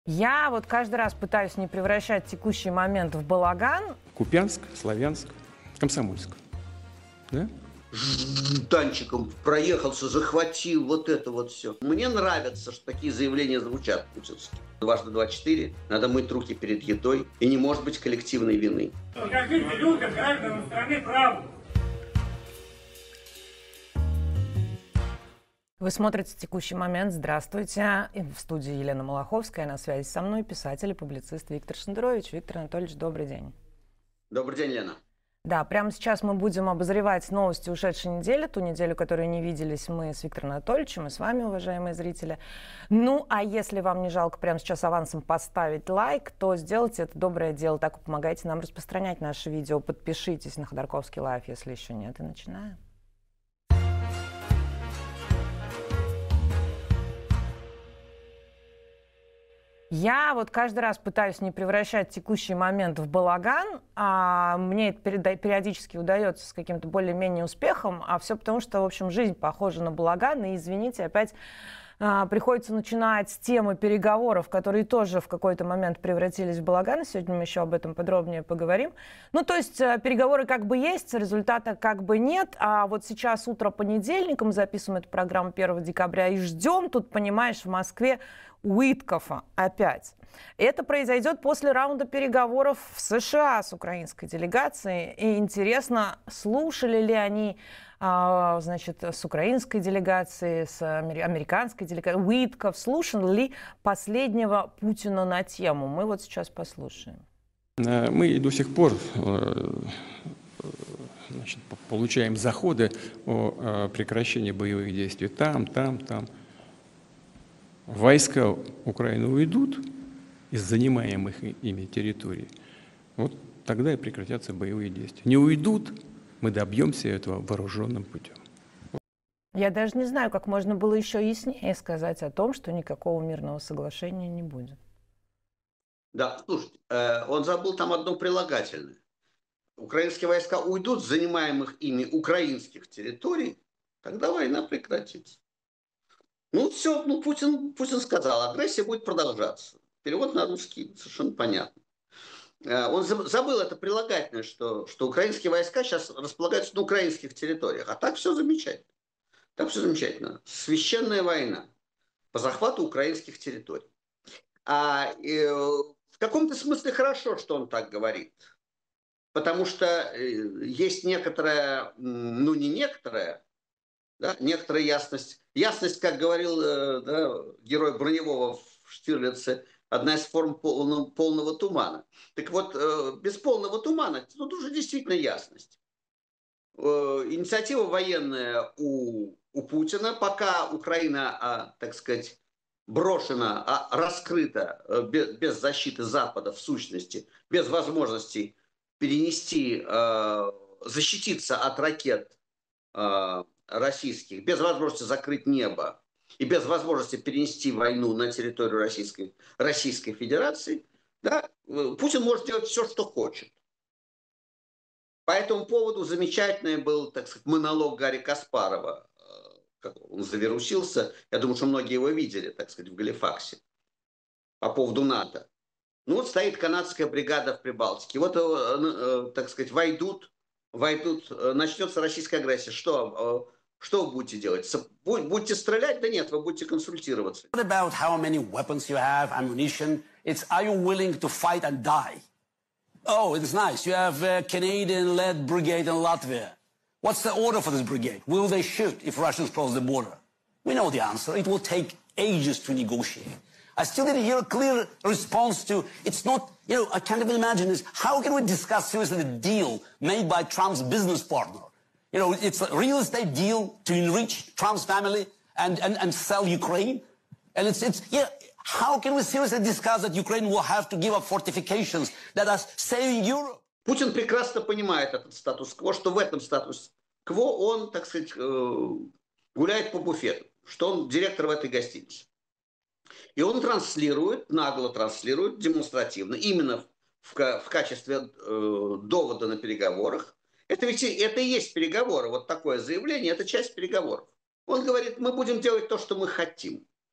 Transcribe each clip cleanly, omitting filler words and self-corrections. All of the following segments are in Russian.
Я вот каждый раз пытаюсь не превращать текущий момент в балаган. Купянск, Славянск, Комсомольск. Да? Танчиком проехался, захватил, вот это вот все. Мне нравится, что такие заявления звучат путинские. Дважды 2 4, надо мыть руки перед едой, и не может быть коллективной вины. Покажите людям, гражданам страны, правду. Вы смотрите «Текущий момент». Здравствуйте. И в студии Елена Малаховская. На связи со мной писатель и публицист Виктор Шендерович. Виктор Анатольевич, добрый день. Добрый день, Лена. Да, прямо сейчас мы будем обозревать новости ушедшей недели, ту неделю, которую не виделись мы с Виктором Анатольевичем и с вами, уважаемые зрители. Ну, а если вам не жалко прямо сейчас авансом поставить лайк, то сделайте это доброе дело, так вы помогаете нам распространять наши видео. Подпишитесь на Ходорковский лайв, если еще нет, и начинаем. Я вот каждый раз пытаюсь не превращать текущий момент в балаган, а мне это периодически удается с каким-то более-менее успехом, а все потому, что, в общем, жизнь похожа на балаган, и, извините, опять приходится начинать с темы переговоров, которые тоже в какой-то момент превратились в балаган. Сегодня мы еще об этом подробнее поговорим. Ну, то есть переговоры как бы есть, результата как бы нет. А вот сейчас утро понедельника, мы записываем эту программу 1 декабря и ждем тут, понимаешь, в Москве Уиткофа опять. Это произойдет после раунда переговоров в США с украинской делегацией. И интересно, слушали ли они, значит, с украинской делегацией, с американской делегацией. Уитков слушал ли последнего Путина на тему? Мы вот сейчас послушаем. Мы до сих пор значит, получаем заходы о прекращении боевых действий там. Войска Украины уйдут из занимаемых ими территорий, вот тогда и прекратятся боевые действия. Не уйдут, мы добьемся этого вооруженным путем. Я даже не знаю, как можно было еще яснее сказать о том, что никакого мирного соглашения не будет. Да, слушайте, он забыл там одно прилагательное. Украинские войска уйдут с занимаемых ими украинских территорий, тогда война прекратится. Ну все, ну Путин сказал, агрессия будет продолжаться. Перевод на русский совершенно понятно. Он забыл это прилагательное, что украинские войска сейчас располагаются на украинских территориях. А так все замечательно. Так все замечательно. Священная война по захвату украинских территорий. В каком-то смысле хорошо, что он так говорит. Потому что есть некоторая, ну не некоторая, да, некоторая ясность. Ясность, как говорил герой Броневого в Штирлице, одна из форм полного тумана. Так вот, без полного тумана тут уже действительно ясность. Инициатива военная у Путина, пока Украина, так сказать, брошена, раскрыта, без защиты Запада в сущности, без возможности перенести, защититься от ракет российских, без возможности закрыть небо и без возможности перенести войну на территорию Российской Федерации, да, Путин может делать все, что хочет. По этому поводу замечательный был, так сказать, монолог Гарри Каспарова. Как он завирусился. Я думаю, что многие его видели, так сказать, в Галифаксе. По поводу НАТО. Ну вот стоит канадская бригада в Прибалтике. Вот, так сказать, войдут, начнется российская агрессия. Что вы будете делать? Будете стрелять? Да нет, вы будете консультироваться. What about how many weapons you have, ammunition? It's are you willing to fight and die? Oh, it's nice. You have a Canadian-led brigade in Latvia. What's the order for this brigade? Will they shoot if Russians cross the border? We know the answer. It will take ages to negotiate. I still didn't hear a clear response to, it's not, I can't even imagine this. How can we discuss seriously the deal made by Trump's business partner? It's a real estate deal to enrich Trump's family and sell Ukraine. And how can we seriously discuss that Ukraine will have to give up fortifications that are saving Europe? Путин прекрасно понимает этот статус-кво, что в этом статус-кво он, так сказать, гуляет по буфету, что он директор в этой гостинице. И он нагло транслирует демонстративно, именно в качестве довода на переговорах. Это и есть переговоры. Вот такое заявление – это часть переговоров. Он говорит, мы будем делать то, что мы хотим.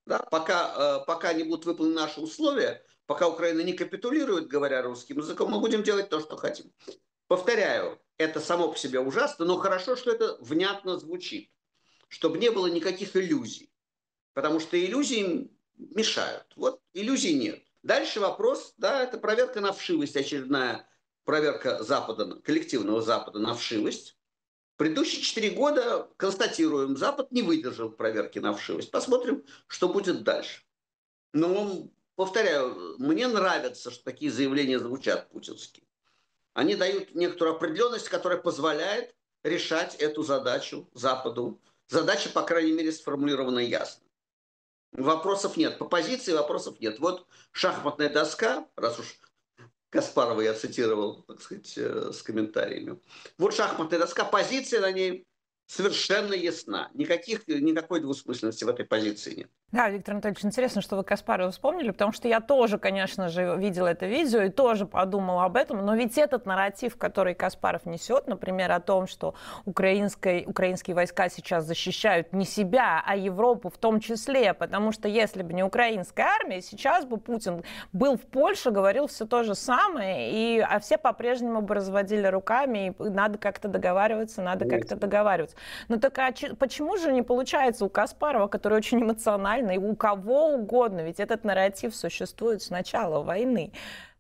Да, пока не будут выполнены наши условия, пока Украина не капитулирует, говоря русским языком, мы будем делать то, что хотим. Повторяю, это само по себе ужасно, но хорошо, что это внятно звучит, чтобы не было никаких иллюзий, потому что иллюзии мешают. Вот иллюзий нет. Дальше вопрос, да, это проверка на вшивость, очередная проверка Запада, коллективного Запада на вшивость. Предыдущие 4 года, констатируем, Запад не выдержал проверки на вшивость. Посмотрим, что будет дальше. Но, повторяю, мне нравится, что такие заявления звучат путинские. Они дают некоторую определенность, которая позволяет решать эту задачу Западу. Задача, по крайней мере, сформулирована ясно. Вопросов нет. По позиции вопросов нет. Вот шахматная доска, раз уж Каспарова я цитировал, так сказать, с комментариями. Вот шахматная доска, позиция на ней совершенно ясна. Никакой двусмысленности в этой позиции нет. Да, Виктор Анатольевич, интересно, что вы Каспарова вспомнили, потому что я тоже, конечно же, видела это видео и тоже подумала об этом, но ведь этот нарратив, который Каспаров несет, например, о том, что украинские войска сейчас защищают не себя, а Европу в том числе, потому что если бы не украинская армия, сейчас бы Путин был в Польше, говорил все то же самое, а все по-прежнему бы разводили руками, и надо как-то договариваться, Ну так почему же не получается у Каспарова, который очень эмоциональный, и у кого угодно, ведь этот нарратив существует с начала войны.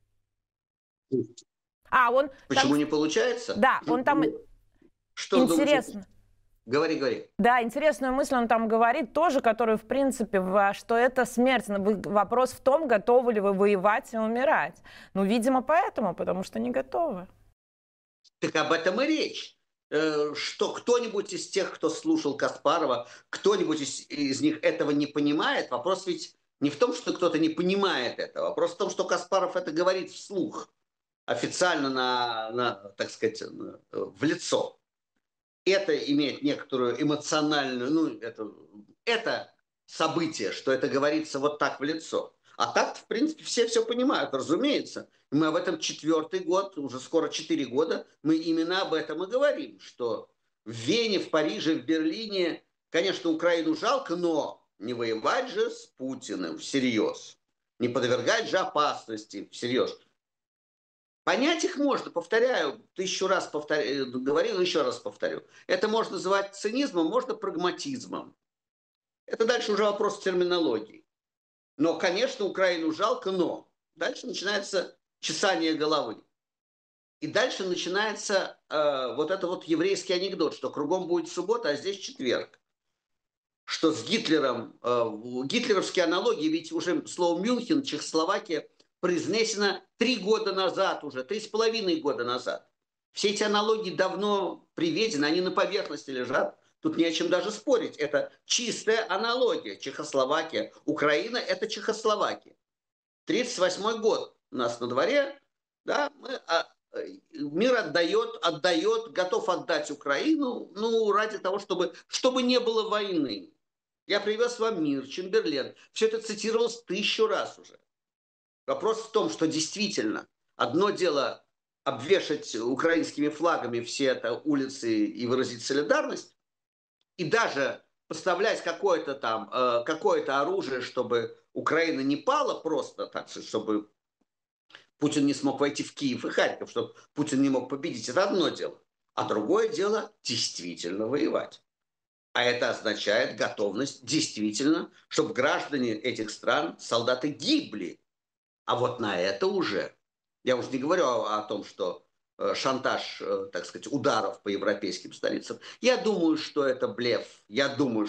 Почему не получается? Да, он там... Что интересно. Говори. Да, интересную мысль он там говорит, тоже, которую, в принципе, что это смерть. Вопрос в том, готовы ли вы воевать и умирать. Ну, видимо, потому что не готовы. Так об этом и речь. Что кто-нибудь из тех, кто слушал Каспарова, кто-нибудь из них этого не понимает. Вопрос ведь не в том, что кто-то не понимает этого. Вопрос в том, что Каспаров это говорит вслух, официально, так сказать, в лицо. Это имеет некоторую эмоциональную, это событие, что это говорится вот так в лицо. А так, в принципе, все понимают, разумеется. Мы об этом 4-й год, уже скоро 4 года, мы именно об этом и говорим, что в Вене, в Париже, в Берлине, конечно, Украину жалко, но не воевать же с Путиным всерьез, не подвергать же опасности всерьез. Понять их можно, повторяю, 1000 раз говорил, еще раз повторю. Это можно называть цинизмом, можно прагматизмом. Это дальше уже вопрос терминологии. Но, конечно, Украину жалко, но дальше начинается чесание головы. И дальше начинается вот это вот еврейский анекдот, что кругом будет суббота, а здесь четверг. Что с Гитлером, гитлеровские аналогии, ведь уже слово Мюнхен, Чехословакия, произнесено 3 года назад уже, 3,5 года назад. Все эти аналогии давно приведены, они на поверхности лежат. Тут не о чем даже спорить. Это чистая аналогия. Чехословакия. Украина – это Чехословакия. 1938 год у нас на дворе. Да, мир отдает, готов отдать Украину, ради того, чтобы не было войны. Я привез вам мир, Чемберлен. Все это цитировалось 1000 раз уже. Вопрос в том, что действительно одно дело обвешать украинскими флагами все это улицы и выразить солидарность, и даже поставлять какое-то оружие, чтобы Украина не пала просто, так сказать, чтобы Путин не смог войти в Киев и Харьков, чтобы Путин не мог победить. Это одно дело. А другое дело действительно воевать. А это означает готовность действительно, чтобы граждане этих стран, солдаты гибли. А вот на это уже, я уже не говорю о том, что шантаж, так сказать, ударов по европейским столицам. Я думаю, что это блеф. Я думаю,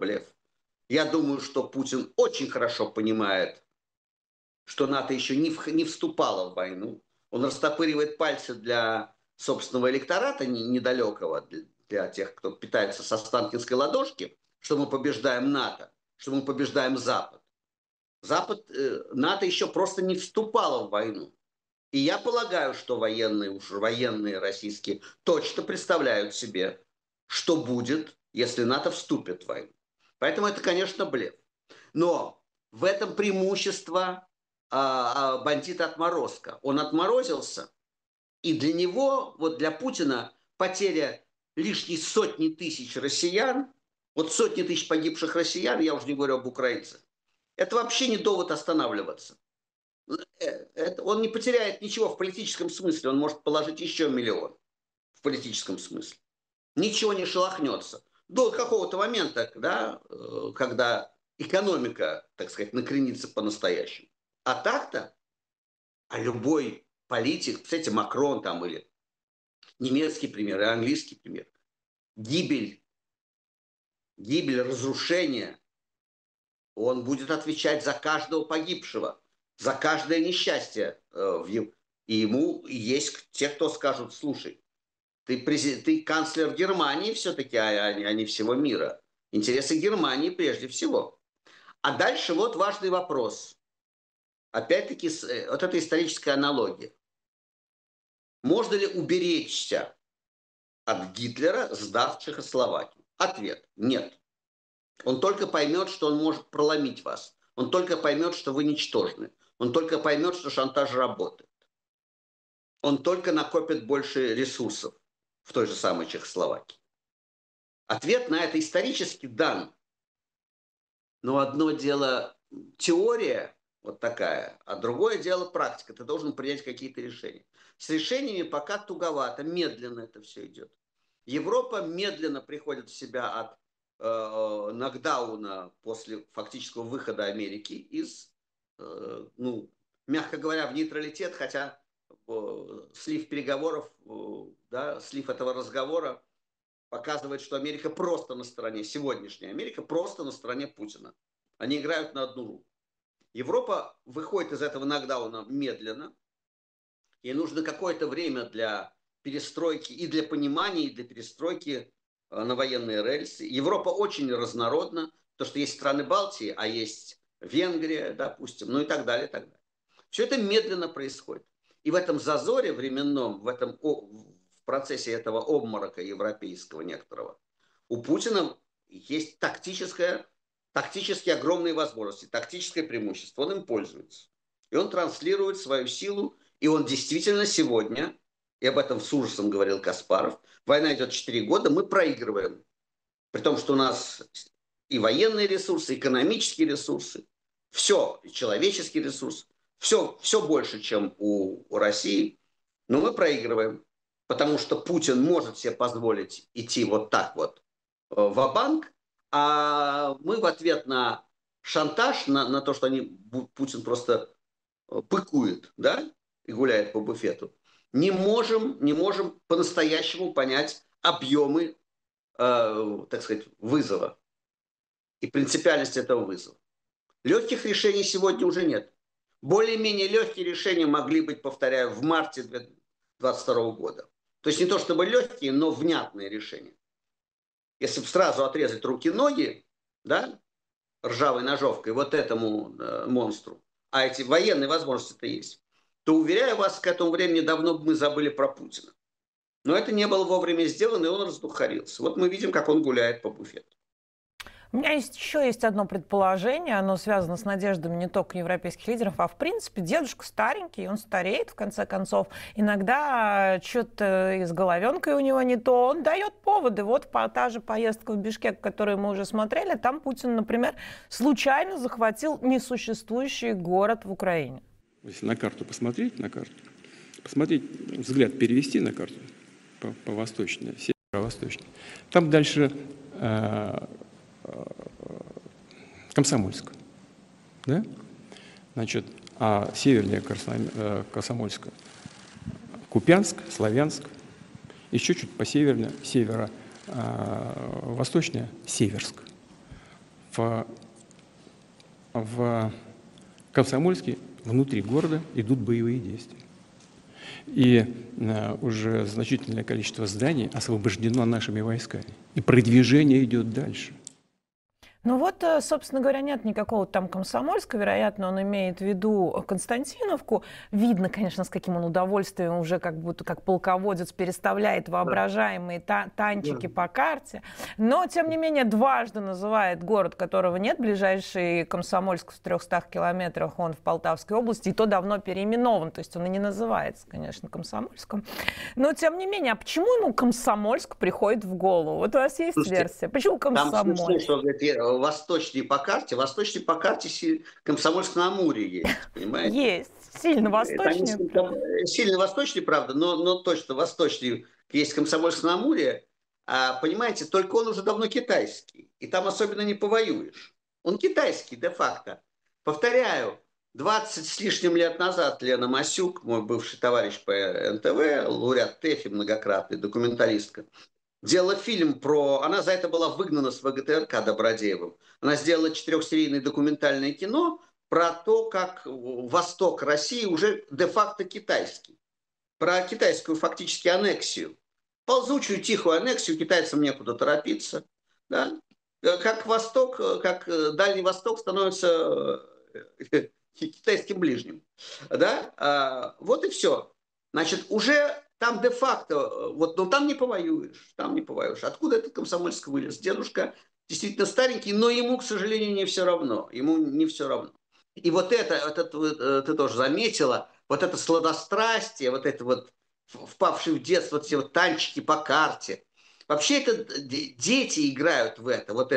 что Путин очень хорошо понимает, что НАТО еще не вступало в войну. Он растопыривает пальцы для собственного электората недалекого, для тех, кто питается с останкинской ладошки, что мы побеждаем НАТО, что мы побеждаем Запад. НАТО еще просто не вступало в войну. И я полагаю, что военные российские точно представляют себе, что будет, если НАТО вступит в войну. Поэтому это, конечно, блеф. Но в этом преимущество бандита отморозка. Он отморозился, и для него, вот для Путина, потеря лишней 100 000 россиян, вот 100 000 погибших россиян, я уже не говорю об украинцах, это вообще не довод останавливаться. Он не потеряет ничего в политическом смысле, он может положить еще миллион в политическом смысле. Ничего не шелохнется. До какого-то момента, да, когда экономика, так сказать, накренится по-настоящему. А так-то, любой политик, кстати, Макрон там или немецкий пример, и английский пример, гибель, разрушение, он будет отвечать за каждого погибшего, за каждое несчастье. И ему есть те, кто скажут: слушай, ты канцлер Германии все-таки, а не всего мира. Интересы Германии прежде всего. А дальше вот важный вопрос. Опять-таки, вот эта историческая аналогия. Можно ли уберечься от Гитлера, сдав Чехословакию? Ответ – нет. Он только поймет, что он может проломить вас. Он только поймет, что вы ничтожны. Он только поймет, что шантаж работает. Он только накопит больше ресурсов в той же самой Чехословакии. Ответ на это исторически дан. Но одно дело теория вот такая, а другое дело практика. Ты должен принять какие-то решения. С решениями пока туговато, медленно это все идет. Европа медленно приходит в себя от нокдауна после фактического выхода Америки из, мягко говоря, в нейтралитет, хотя слив переговоров, да, слив этого разговора показывает, что Америка просто на стороне, сегодняшняя Америка просто на стороне Путина. Они играют на одну руку. Европа выходит из этого нокдауна медленно. Ей нужно какое-то время для перестройки и для понимания, и для перестройки на военные рельсы. Европа очень разнородна, потому что есть страны Балтии, а есть Венгрия, допустим, ну и так далее, и так далее. Все это медленно происходит. И в этом зазоре временном, в процессе этого обморока европейского некоторого, у Путина есть тактически огромные возможности, тактическое преимущество. Он им пользуется. И он транслирует свою силу, и он действительно сегодня, и об этом с ужасом говорил Каспаров, война идет 4 года, мы проигрываем. При том, что у нас и военные ресурсы, и экономические ресурсы, все, и человеческий ресурс, все больше, чем у России, но мы проигрываем. Потому что Путин может себе позволить идти вот так вот ва-банк, а мы в ответ на шантаж, на то, что Путин просто быкует, да, и гуляет по буфету, не можем по-настоящему понять объемы, так сказать, вызова и принципиальность этого вызова. Легких решений сегодня уже нет. Более-менее легкие решения могли быть, повторяю, в марте 2022 года. То есть не то чтобы легкие, но внятные решения. Если бы сразу отрезать руки-ноги, да, ржавой ножовкой вот этому монстру, а эти военные возможности-то есть, то, уверяю вас, к этому времени давно бы мы забыли про Путина. Но это не было вовремя сделано, и он раздухарился. Вот мы видим, как он гуляет по буфету. У меня еще есть одно предположение, оно связано с надеждами не только европейских лидеров, а в принципе дедушка старенький, он стареет в конце концов. Иногда что-то и с головенкой у него не то, он дает поводы. Вот та же поездка в Бишкек, которую мы уже смотрели, там Путин, например, случайно захватил несуществующий город в Украине. Если на карту посмотреть, посмотреть, взгляд перевести на карту по восточной, северо-восточной, там дальше Комсомольск, да? Значит, а севернее Комсомольска Купянск, Славянск, еще чуть по северо-восточнее Северск. В Комсомольске внутри города идут боевые действия. И уже значительное количество зданий освобождено нашими войсками. И продвижение идет дальше. Ну вот, собственно говоря, нет никакого там Комсомольска, вероятно, он имеет в виду Константиновку. Видно, конечно, с каким он удовольствием уже как будто как полководец переставляет воображаемые танчики по карте. Но, тем не менее, дважды называет город, которого нет, ближайший Комсомольск в 300 километрах, он в Полтавской области, и то давно переименован, то есть он и не называется, конечно, Комсомольском. Но, тем не менее, а почему ему Комсомольск приходит в голову? Вот у вас есть версия? Почему Комсомольск? восточнее по карте Комсомольск-на-Амуре есть, понимаете? Есть. Сильно Там восточнее. есть сильно восточнее, правда, но точно восточнее есть Комсомольск-на-Амуре. Понимаете, только он уже давно китайский, и там особенно не повоюешь. Он китайский де-факто. Повторяю, 20 с лишним лет назад Лена Масюк, мой бывший товарищ по НТВ, лауреат ТЭФИ, многократный, документалистка, делала фильм про... Она за это была выгнана с ВГТРК Добродеевым. Она сделала 4-серийное документальное кино про то, как восток России уже де-факто китайский. Про китайскую фактически аннексию. Ползучую, тихую аннексию, китайцам некуда торопиться. Да? Как Восток, как Дальний Восток становится китайским ближним. Да? Вот и все. Значит, уже там де-факто, вот, но там не повоюешь, там не повоюешь. Откуда этот Комсомольск вылез? Дедушка действительно старенький, но ему, к сожалению, не все равно. Ему не все равно. И вот это ты тоже заметила, вот это сладострастие, вот это вот впавшие в детство вот эти вот танчики по карте. Вообще это дети играют в это вот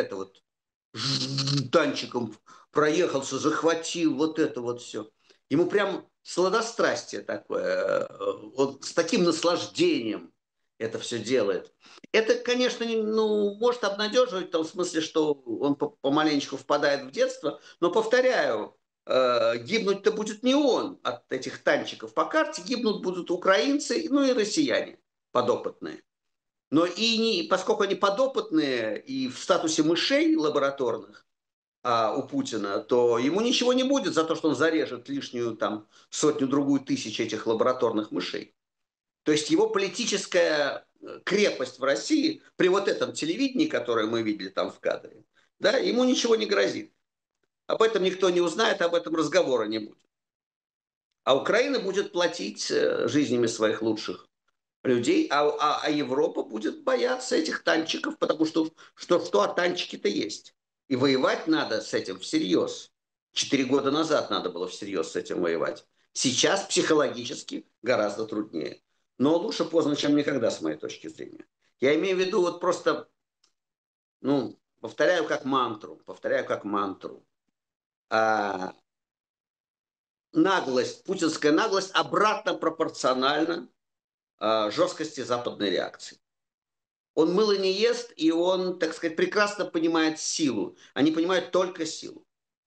танчиком проехался, захватил, вот это вот все. Ему прям сладострастие такое, он с таким наслаждением это все делает. Это, конечно, ну, может обнадеживать в том смысле, что он помаленечку впадает в детство, но, повторяю, гибнуть-то будет не он от этих танчиков по карте, гибнут будут украинцы, ну и россияне подопытные. Но поскольку они подопытные и в статусе мышей лабораторных у Путина, то ему ничего не будет за то, что он зарежет лишнюю там сотню-другую тысяч этих лабораторных мышей. То есть его политическая крепость в России при вот этом телевидении, которое мы видели там в кадре, да, ему ничего не грозит. Об этом никто не узнает, об этом разговора не будет. А Украина будет платить жизнями своих лучших людей, а Европа будет бояться этих танчиков, потому что а танчики-то есть. И воевать надо с этим всерьез. 4 года назад надо было всерьез с этим воевать. Сейчас психологически гораздо труднее. Но лучше поздно, чем никогда, с моей точки зрения. Я имею в виду вот просто, повторяю как мантру. Наглость, путинская наглость обратно пропорциональна жесткости западной реакции. Он мыло не ест, и он, так сказать, прекрасно понимает силу. Они понимают только силу.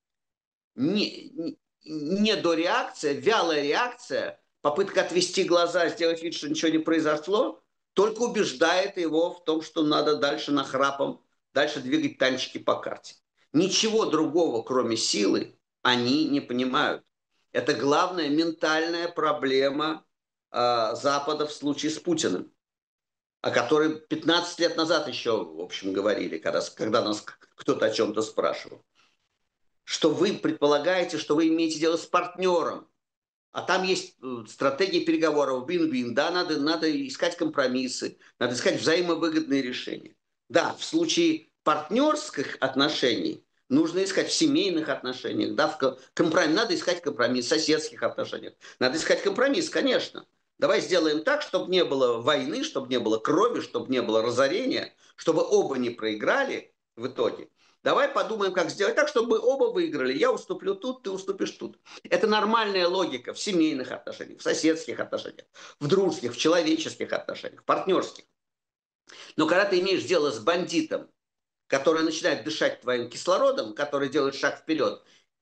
Недореакция, вялая реакция, попытка отвести глаза, сделать вид, что ничего не произошло, только убеждает его в том, что надо дальше нахрапом, дальше двигать танчики по карте. Ничего другого, кроме силы, они не понимают. Это главная ментальная проблема Запада в случае с Путиным, о которой 15 лет назад еще, в общем, говорили, когда нас кто-то о чем-то спрашивал. Что вы предполагаете, что вы имеете дело с партнером, а там есть стратегия переговоров, win-win, да, надо искать компромиссы, надо искать взаимовыгодные решения. Да, в случае партнерских отношений нужно искать в семейных отношениях, да, надо искать компромисс в соседских отношениях, надо искать компромисс, конечно. Давай сделаем так, чтобы не было войны, чтобы не было крови, чтобы не было разорения, чтобы оба не проиграли в итоге. Давай подумаем, как сделать так, чтобы оба выиграли. Я уступлю тут, ты уступишь тут. Это нормальная логика в семейных отношениях, в соседских отношениях, в дружеских, в человеческих отношениях, в партнерских. Но когда ты имеешь дело с бандитом, который начинает дышать твоим кислородом, который делает шаг вперед,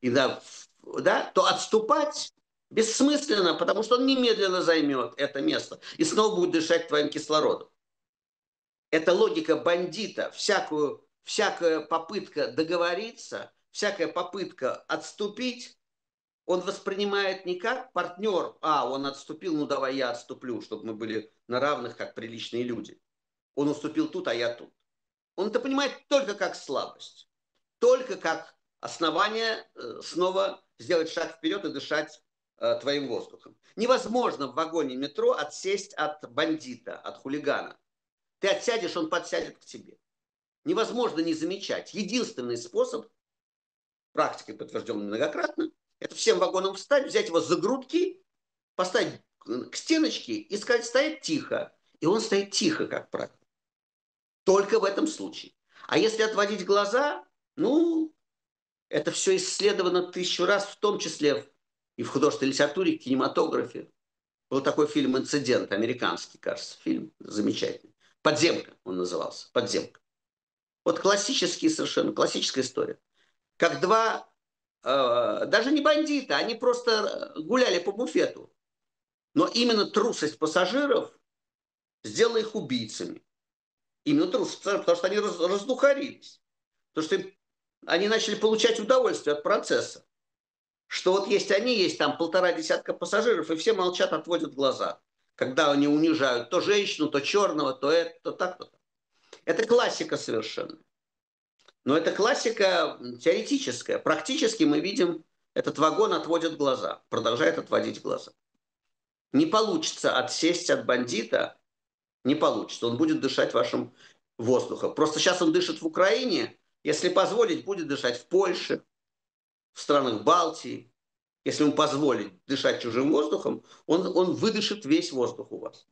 то отступать бессмысленно, потому что он немедленно займет это место и снова будет дышать твоим кислородом. Это логика бандита. Всякая попытка договориться, всякая попытка отступить, он воспринимает не как партнер. Он отступил, ну давай я отступлю, чтобы мы были на равных, как приличные люди. Он уступил тут, а я тут. Он это понимает только как слабость. Только как основание снова сделать шаг вперед и дышать твоим воздухом. Невозможно в вагоне метро отсесть от бандита, от хулигана. Ты отсядешь, он подсядет к тебе. Невозможно не замечать. Единственный способ, практикой подтвержденной многократно, это всем вагонам встать, взять его за грудки, поставить к стеночке и сказать, стоять тихо. И он стоит тихо, как правило. Только в этом случае. А если отводить глаза, Ну, это все исследовано 1000 раз, в том числе и в художественной литературе, и в кинематографе. Был такой фильм «Инцидент», американский, кажется, фильм замечательный. «Подземка» он назывался, «Подземка». Вот классический совершенно, классическая история. Как два, даже не бандита, они просто гуляли по буфету. Но именно трусость пассажиров сделала их убийцами. Именно трусость пассажиров, потому что они раздухарились. Потому что они начали получать удовольствие от процесса. Что вот есть они, есть там 1,5 десятка пассажиров, и все молчат, отводят глаза. Когда они унижают то женщину, то черного, то это, то так, то так. Это классика совершенно. Но это классика теоретическая. Практически мы видим, этот вагон отводит глаза, продолжает отводить глаза. Не получится отсесть от бандита, не получится. Он будет дышать вашим воздухом. Просто сейчас он дышит в Украине, если позволить, будет дышать в Польше, в странах Балтии. Если ему позволить дышать чужим воздухом, он выдышит весь воздух у вас.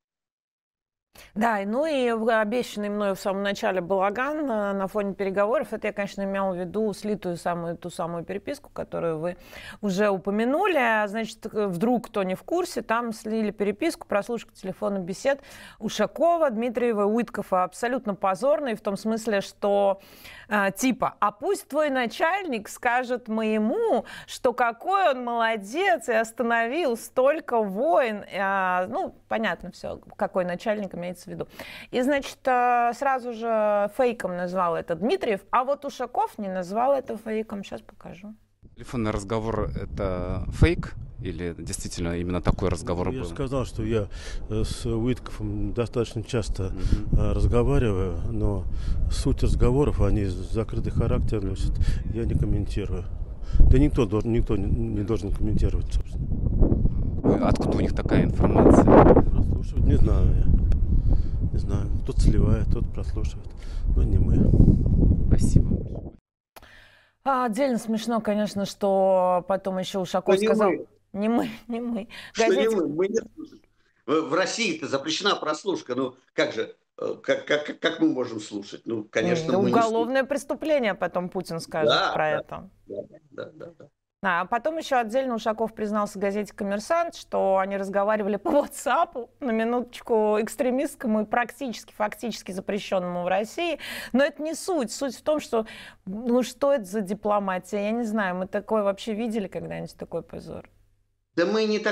Да, ну и обещанный мною в самом начале балаган на фоне переговоров, это я, конечно, имела в виду слитую ту самую переписку, которую вы уже упомянули. Значит, вдруг кто не в курсе, там слили переписку, прослушка телефонных бесед Ушакова, Дмитриева, Уиткова, абсолютно позорные, в том смысле, что типа, а пусть твой начальник скажет моему, что какой он молодец и остановил столько войн. Ну, понятно все, какой начальник имеется в виду. И, значит, сразу же фейком назвал это Дмитриев, а вот Ушаков не назвал это фейком. Сейчас покажу. Телефонный разговор — это фейк? Или действительно именно такой разговор был? Я сказал, что я с Уитковым достаточно часто разговариваю, но суть разговоров, они закрытый характер носят, я не комментирую. Да никто не должен комментировать, собственно. Откуда у них такая информация? Прослушивать не знаю я. Не знаю. Кто-то сливает, кто-то прослушивает. Но не мы. Спасибо. Отдельно смешно, конечно, что потом еще Ушаков сказал... Не мы. Что не мы? Мы не слушаем. В России-то запрещена прослушка. Ну, как же, как мы можем слушать? Ну, конечно, мы уголовное преступление, потом Путин скажет про это. Да. А потом еще отдельно Ушаков признался газете «Коммерсант», что они разговаривали по WhatsApp, на минуточку, экстремистскому и фактически запрещенному в России. Но это не суть. Суть в том, что, ну что это за дипломатия? Я не знаю, мы такое вообще видели когда-нибудь, такой позор? Да мы и не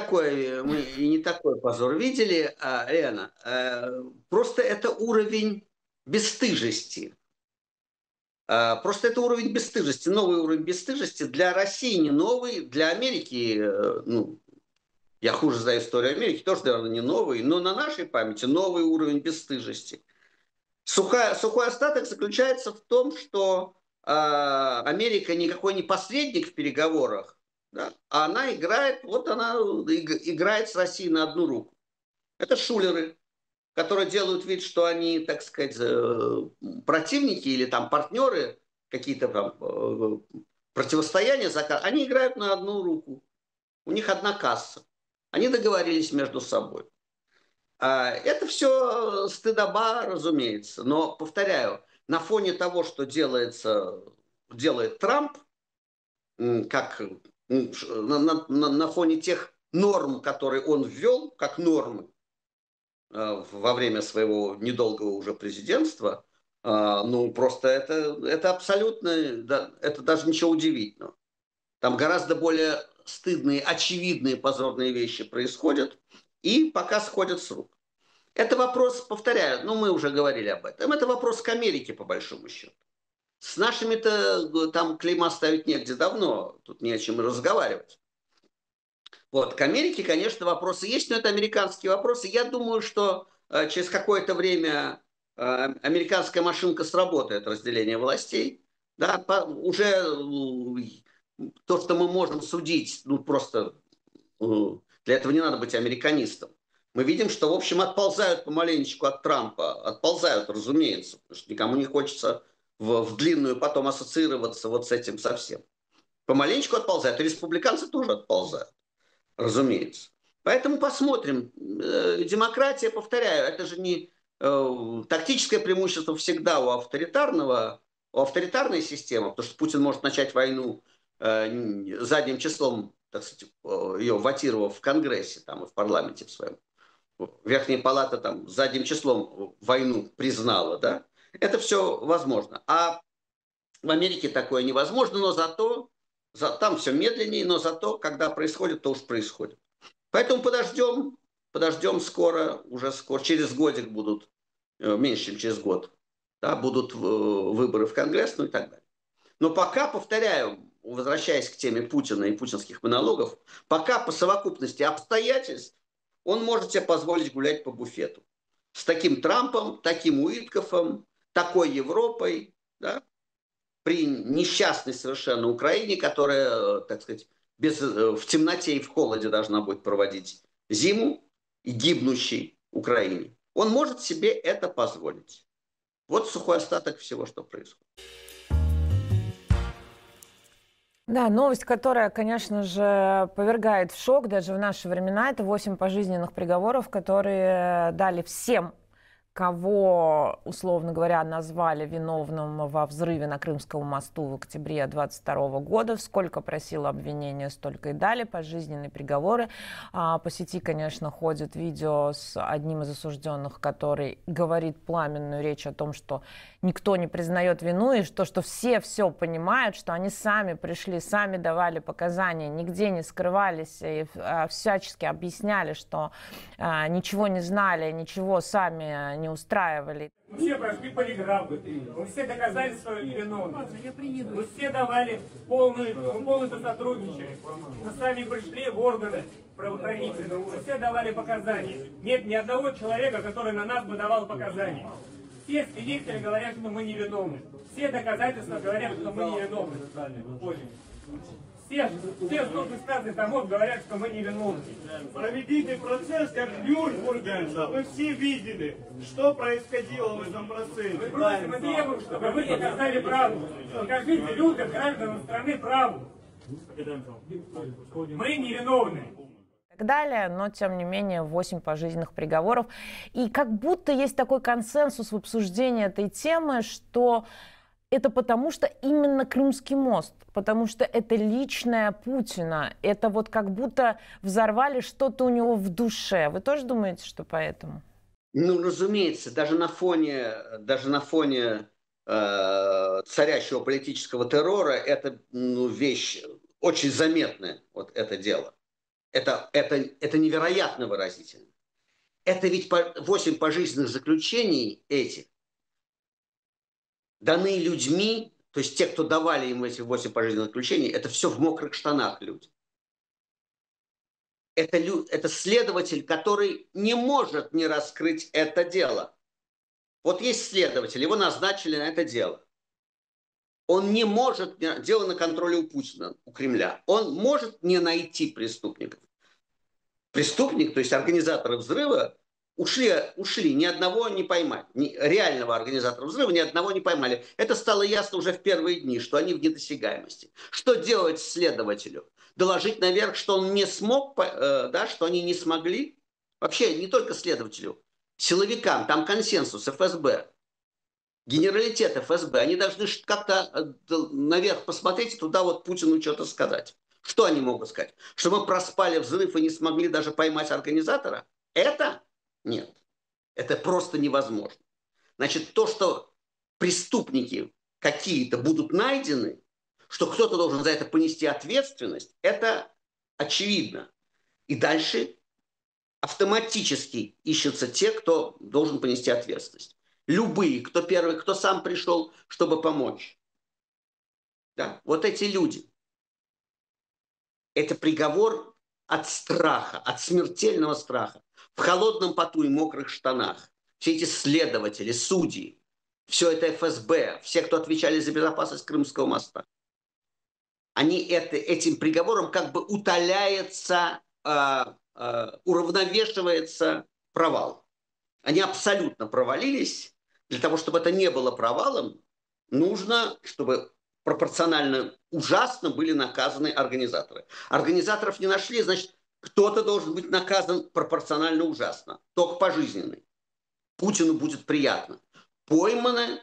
такой позор видели, Лена. Просто это уровень бесстыжести. Просто это уровень бесстыжести, новый уровень бесстыжести. Для России не новый, для Америки, ну, я хуже знаю историю Америки, тоже, наверное, не новый, но на нашей памяти новый уровень бесстыжести. Сухой остаток заключается в том, что Америка никакой не посредник в переговорах, да, а она играет с Россией на одну руку. Это шулеры, которые делают вид, что они, так сказать, противники или там партнеры, какие-то там противостояния, они играют на одну руку. У них одна касса. Они договорились между собой. Это все стыдоба, разумеется. Но, повторяю, на фоне того, что делает Трамп, как на фоне тех норм, которые он ввел, как нормы, во время своего недолгого уже президентства, ну, просто это абсолютно, да, это даже ничего удивительного. Там гораздо более стыдные, очевидные, позорные вещи происходят и пока сходят с рук. Это вопрос, повторяю, ну, мы уже говорили об этом, это вопрос к Америке, по большому счету. С нашими-то там клейма ставить негде давно, тут не о чем разговаривать. Вот, к Америке, конечно, вопросы есть, но это американские вопросы. Я думаю, что через какое-то время американская машинка сработает, разделение властей. Да, уже то, что мы можем судить, ну просто для этого не надо быть американистом. Мы видим, что, в общем, отползают помаленечку от Трампа. Отползают, разумеется, потому что никому не хочется в длинную потом ассоциироваться вот с этим совсем. Помаленечку отползают. И республиканцы тоже отползают. Разумеется. Поэтому посмотрим. Демократия, повторяю, это же не тактическое преимущество всегда у авторитарного авторитарная система, потому что Путин может начать войну задним числом, так сказать, ее вотировав в Конгрессе, там, и в парламенте в своем. Верхняя палата там задним числом войну признала, да? Это все возможно. А в Америке такое невозможно, но зато там все медленнее, но зато, когда происходит, то уж происходит. Поэтому подождем скоро, уже скоро, через годик будут, меньше, чем через год, да, будут выборы в Конгресс, ну и так далее. Но пока, повторяю, возвращаясь к теме Путина и путинских монологов, пока по совокупности обстоятельств он может себе позволить гулять по буфету. С таким Трампом, таким Уиткофом, такой Европой, да, при несчастной совершенно Украине, которая, так сказать, в темноте и в холоде должна будет проводить зиму, и гибнущей Украине. Он может себе это позволить. Вот сухой остаток всего, что происходит. Да, новость, которая, конечно же, повергает в шок даже в наши времена, это 8 пожизненных приговоров, которые дали всем, кого, условно говоря, назвали виновным во взрыве на Крымском мосту в октябре 2022 года. Сколько просило обвинение, столько и дали. Пожизненные приговоры. По сети, конечно, ходит видео с одним из осужденных, который говорит пламенную речь о том, что никто не признает вину, и что все понимают, что они сами пришли, сами давали показания, нигде не скрывались и всячески объясняли, что ничего не знали, ничего сами не устраивали. Мы все прошли полиграф, мы все доказали свою невиновность. Мы все давали полностью сотрудничали. Мы сами пришли в органы правоохранительные, мы все давали показания. Нет ни одного человека, который на нас бы давал показания. Все свидетели говорят, что мы невиновны. Все доказательства говорят, что мы невиновны. Все судно-станции домов говорят, что мы невиновны. Проведите процесс, как в Нюрнберге. Вы все видели, что происходило в этом процессе. Мы просим и требуем, чтобы вы показали правду. Покажите людям, гражданам страны правду. Мы невиновны. Так далее, но тем не менее 8 пожизненных приговоров. И как будто есть такой консенсус в обсуждении этой темы, что это потому, что именно Крымский мост, потому что это личное Путина, это вот как будто взорвали что-то у него в душе. Вы тоже думаете, что поэтому? Ну, разумеется, даже на фоне царящего политического террора это вещь очень заметная, вот это дело. Это невероятно выразительно. Это ведь 8 пожизненных заключений этих даны людьми, то есть те, кто давали им эти 8 пожизненных заключений, это все в мокрых штанах люди. Это следователь, который не может не раскрыть это дело. Вот есть следователь, его назначили на это дело. Он не может, дело на контроле у Путина, у Кремля, он может не найти преступников. Преступник, то есть организаторы взрыва, ушли, ни одного не поймали. Реального организатора взрыва ни одного не поймали. Это стало ясно уже в первые дни, что они в недосягаемости. Что делать следователю? Доложить наверх, что он не смог, да, что они не смогли? Вообще, не только следователю, силовикам, там консенсус ФСБ, генералитет ФСБ, они должны как-то наверх посмотреть и туда вот Путину что-то сказать. Что они могут сказать? Что мы проспали взрыв и не смогли даже поймать организатора? Это? Нет. Это просто невозможно. Значит, то, что преступники какие-то будут найдены, что кто-то должен за это понести ответственность, это очевидно. И дальше автоматически ищутся те, кто должен понести ответственность. Любые, кто первый, кто сам пришел, чтобы помочь. Да? Вот эти люди. Это приговор от страха, от смертельного страха. В холодном поту и мокрых штанах. Все эти следователи, судьи, все это ФСБ, все, кто отвечали за безопасность Крымского моста. Они этим приговором как бы утоляется, уравновешивается провал. Они абсолютно провалились. Для того, чтобы это не было провалом, нужно, чтобы пропорционально ужасно были наказаны организаторы. Организаторов не нашли, значит, кто-то должен быть наказан пропорционально ужасно. Только пожизненный. Путину будет приятно. Пойманы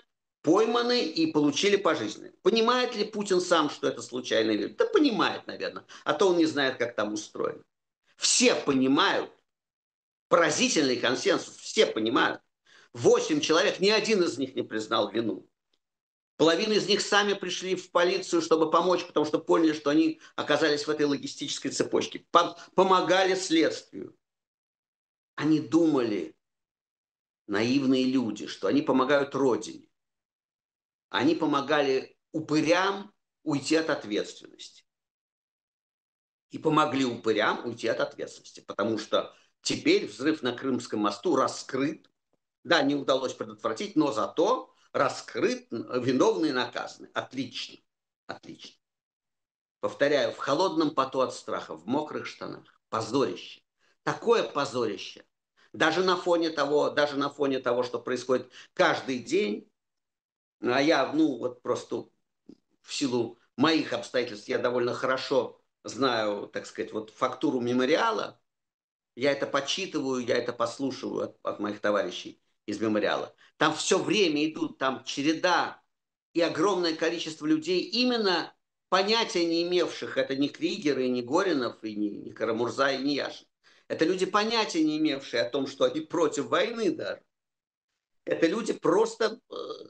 пойманы и получили пожизненно. Понимает ли Путин сам, что это случайный вид? Да понимает, наверное. А то он не знает, как там устроено. Все понимают. Поразительный консенсус. Все понимают. 8 человек, ни один из них не признал вину. Половина из них сами пришли в полицию, чтобы помочь, потому что поняли, что они оказались в этой логистической цепочке. Помогали следствию. Они думали, наивные люди, что они помогают Родине. Они помогали упырям уйти от ответственности. И помогли упырям уйти от ответственности. Потому что теперь взрыв на Крымском мосту раскрыт. Да, не удалось предотвратить, но зато раскрыт, виновные наказаны. Отлично. Отлично. Повторяю, в холодном поту от страха, в мокрых штанах. Позорище. Такое позорище. Даже на фоне того, что происходит каждый день. А я, вот просто в силу моих обстоятельств, я довольно хорошо знаю, так сказать, вот фактуру мемориала. Я это подсчитываю, я это послушиваю от моих товарищей из мемориала. Там все время идут, там череда и огромное количество людей, именно понятия не имевших, это не Кригер, и не Горинов, и не Карамурза, и не Яшин. Это люди, понятия не имевшие о том, что они против войны даже. Это люди просто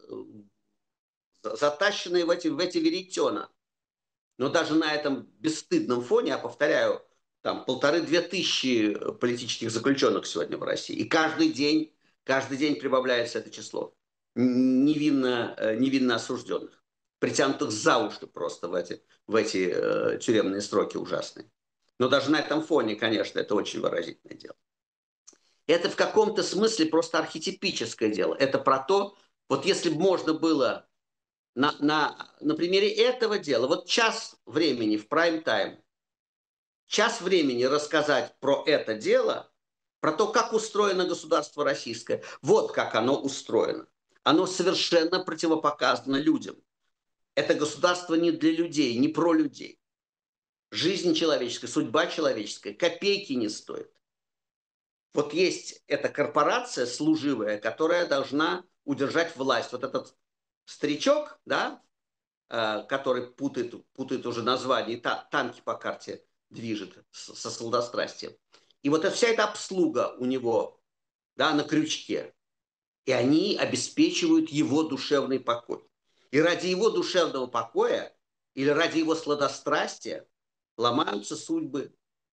затащенные в эти веретена. Но даже на этом бесстыдном фоне, я повторяю, там 1500-2000 политических заключенных сегодня в России. И каждый день прибавляется это число невинно осужденных, притянутых за уши просто в эти тюремные сроки ужасные. Но даже на этом фоне, конечно, это очень выразительное дело. Это в каком-то смысле просто архетипическое дело. Это про то, вот если бы можно было на примере этого дела, вот час времени в прайм-тайм, час времени рассказать про это дело, про то, как устроено государство российское. Вот как оно устроено. Оно совершенно противопоказано людям. Это государство не для людей, не про людей. Жизнь человеческая, судьба человеческая копейки не стоит. Вот есть эта корпорация служивая, которая должна удержать власть. Вот этот старичок, да, который путает уже название, танки по карте движет со сладострастием. И вот вся эта обслуга у него, да, на крючке. И они обеспечивают его душевный покой. И ради его душевного покоя или ради его сладострастия ломаются судьбы,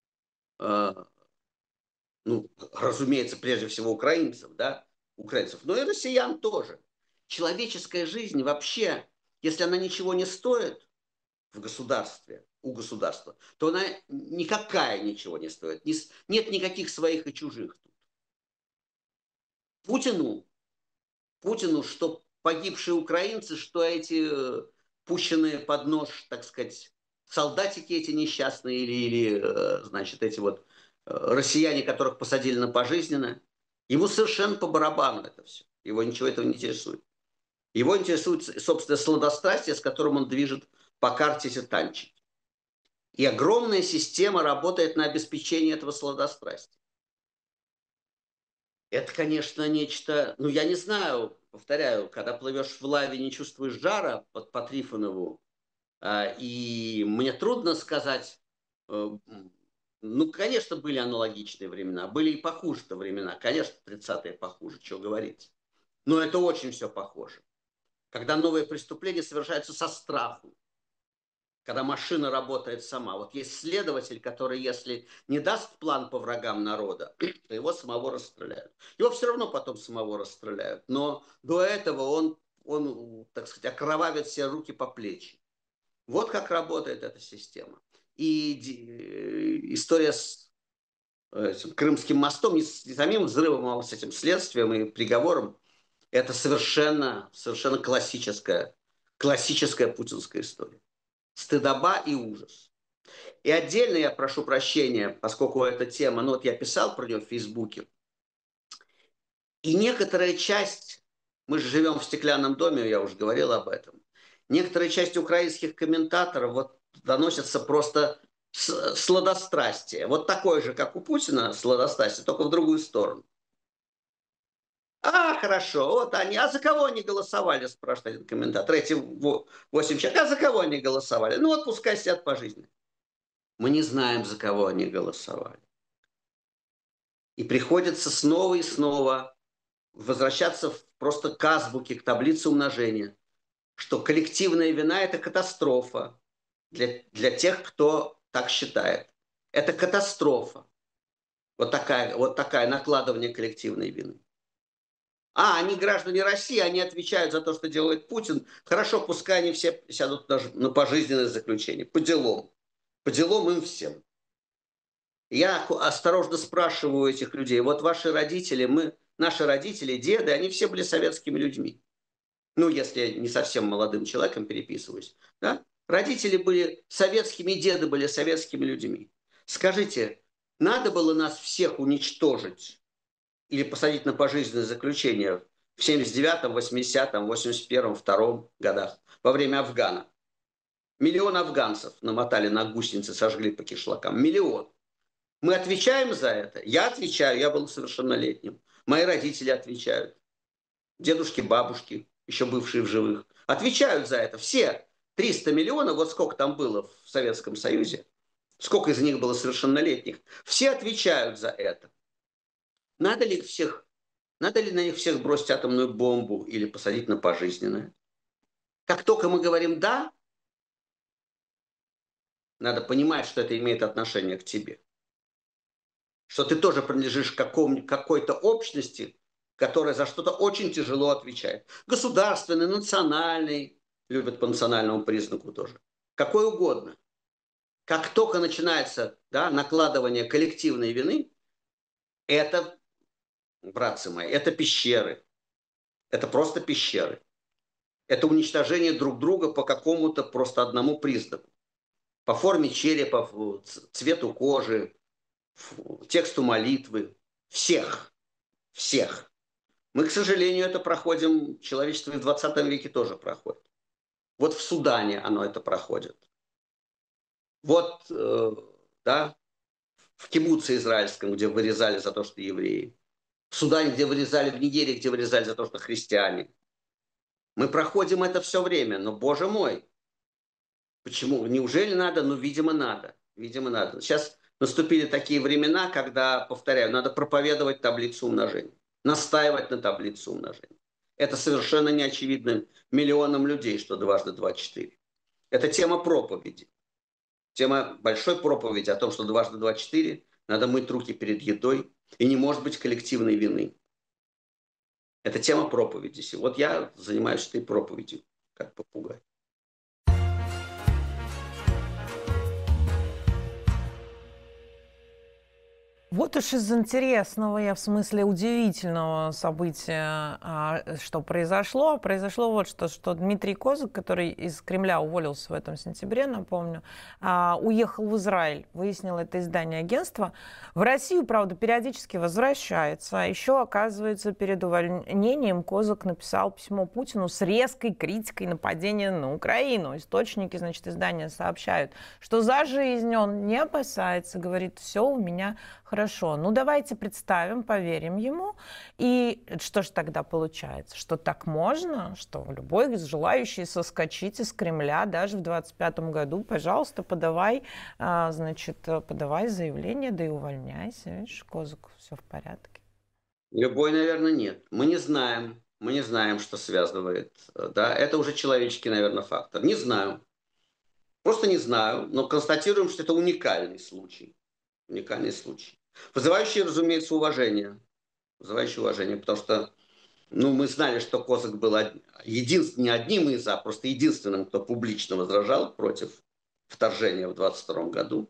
разумеется, прежде всего украинцев, но и россиян тоже. Человеческая жизнь вообще, если она ничего не стоит в государстве, у государства, то она никакая ничего не стоит. Нет никаких своих и чужих тут. Путину, что погибшие украинцы, что эти пущенные под нож, так сказать, солдатики эти несчастные или значит, эти вот россияне, которых посадили на пожизненно, ему совершенно по барабану это все. Его ничего этого не интересует. Его интересует, собственно, сладострастие, с которым он движет по карте эти танчики. И огромная система работает на обеспечение этого сладострастия. Это, конечно, нечто... я не знаю, повторяю, когда плывешь в лаве, не чувствуешь жара по Трифонову, и мне трудно сказать... конечно, были аналогичные времена, были и похуже-то времена. Конечно, 30-е похуже, что говорить. Но это очень все похоже. Когда новые преступления совершаются со страху. Когда машина работает сама. Вот есть следователь, который, если не даст план по врагам народа, то его самого расстреляют. Его все равно потом самого расстреляют. Но до этого он, так сказать, окровавит все руки по плечи. Вот как работает эта система. И история с этим Крымским мостом, не самим взрывом, а с этим следствием и приговором, это совершенно классическая путинская история. Стыдоба и ужас. И отдельно я прошу прощения, поскольку эта тема, я писал про нее в Фейсбуке, и некоторая часть, мы же живем в стеклянном доме, я уже говорил об этом, некоторая часть украинских комментаторов доносятся просто сладострастие. Вот такое же, как у Путина, сладострастие, только в другую сторону. А, хорошо, вот они. А за кого они голосовали, спрашивает один комментатор. Эти 8 человек, а за кого они голосовали? Ну вот пускай сидят пожизненно. Мы не знаем, за кого они голосовали. И приходится снова и снова возвращаться просто к азбуке, к таблице умножения, что коллективная вина – это катастрофа для тех, кто так считает. Это катастрофа. Вот такая накладывание коллективной вины. А, они граждане России, они отвечают за то, что делает Путин. Хорошо, пускай они все сядут на пожизненное заключение. По делам. По делам им всем. Я осторожно спрашиваю этих людей. Вот ваши родители, наши родители, деды, они все были советскими людьми. Ну, если я не совсем молодым человеком переписываюсь. Да? Родители были советскими, деды были советскими людьми. Скажите, надо было нас всех уничтожить или посадить на пожизненное заключение в 79-м, 80-м, 81-м, 2-м годах во время Афгана? Миллион афганцев намотали на гусеницы, сожгли по кишлакам. Миллион. Мы отвечаем за это? Я отвечаю, я был совершеннолетним. Мои родители отвечают. Дедушки, бабушки, еще бывшие в живых, отвечают за это. Все 300 миллионов, вот сколько там было в Советском Союзе, сколько из них было совершеннолетних, все отвечают за это. Надо ли на них всех бросить атомную бомбу или посадить на пожизненное? Как только мы говорим «да», надо понимать, что это имеет отношение к тебе. Что ты тоже принадлежишь к какой-то общности, которая за что-то очень тяжело отвечает. Государственный, национальный, любят по национальному признаку тоже. Какой угодно. Как только начинается накладывание коллективной вины, это, братцы мои, это пещеры. Это просто пещеры. Это уничтожение друг друга по какому-то просто одному признаку. По форме черепа, цвету кожи, тексту молитвы. Всех. Всех. Мы, к сожалению, это проходим, человечество и в 20 веке тоже проходит. Вот в Судане оно это проходит. Вот, в кибуце израильском, где вырезали за то, что евреи. В Судане, где вырезали, в Нигерии, где вырезали за то, что христиане. Мы проходим это все время, но, боже мой, почему? Неужели надо? Ну, видимо, надо. Видимо, надо. Сейчас наступили такие времена, когда, повторяю, надо проповедовать таблицу умножения. Настаивать на таблицу умножения. Это совершенно не очевидно миллионам людей, что 2 × 2 = 4. Это тема проповеди. Тема большой проповеди о том, что 2 × 2 = 4, надо мыть руки перед едой, и не может быть коллективной вины. Это тема проповеди. Вот я занимаюсь этой проповедью, как попугай. Вот уж из интересного, в смысле удивительного события, что произошло. Произошло вот что Дмитрий Козак, который из Кремля уволился в этом сентябре, напомню, уехал в Израиль, выяснило это издание агентства. В Россию, правда, периодически возвращается. Еще, оказывается, перед увольнением Козак написал письмо Путину с резкой критикой нападения на Украину. Источники, значит, издания сообщают, что за жизнь он не опасается, говорит, все у меня хорошо. Ну, давайте представим, поверим ему. И что же тогда получается? Что так можно? Что любой желающий соскочить из Кремля даже в 2025 году, пожалуйста, подавай заявление, да и увольняйся. Видишь, Козак, все в порядке. Любой, наверное, нет. Мы не знаем, что связывает. Да? Это уже человеческий, наверное, фактор. Не знаю. Просто не знаю. Но констатируем, что это уникальный случай. Уникальный случай. Вызывающий, разумеется, уважение. Вызывающий уважение, потому что мы знали, что Козак был не одним из, а просто единственным, кто публично возражал против вторжения в 22 году.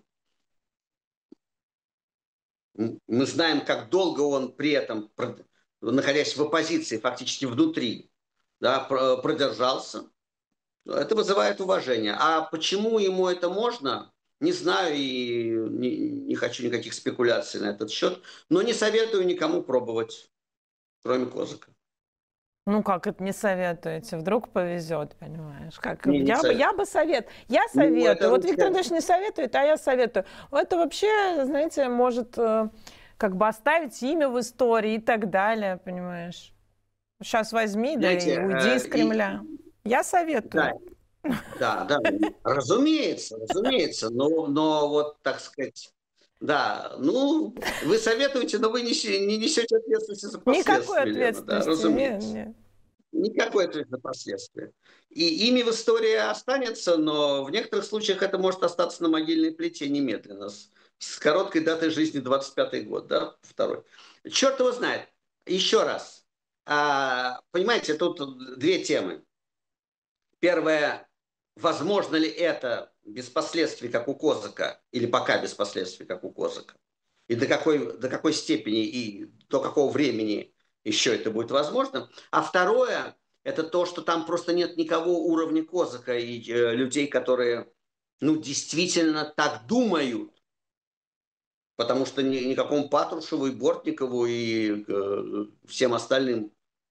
Мы знаем, как долго он при этом, находясь в оппозиции, фактически внутри, продержался. Это вызывает уважение. А почему ему это можно? Не знаю и не хочу никаких спекуляций на этот счет, но не советую никому пробовать, кроме Козака. Ну как это не советуете? Вдруг повезет, понимаешь? Как? Я бы советую. Я советую. Вот Виктор Андреевич не советует, а я советую. Это вообще, знаете, может как бы оставить имя в истории и так далее, понимаешь? Сейчас возьми, да Знаете, и уйди из Кремля. Я советую. Да, разумеется, но вот, так сказать, да, ну, вы советуете, но вы не несете ответственности за Никакой последствия, Лена, да, ответственности. разумеется. Не. Никакой ответственности за последствия. И ими в истории останется, но в некоторых случаях это может остаться на могильной плите немедленно, с короткой датой жизни 25-й год, да, второй. Черт его знает. Еще раз. Понимаете, тут две темы. Первое, возможно ли это без последствий, как у Козака, или пока без последствий, как у Козака, и до какой степени и до какого времени еще это будет возможно. А второе, это то, что там просто нет никого уровня Козака и людей, которые, ну, действительно так думают. Потому что никакому Патрушеву и Бортникову и всем остальным,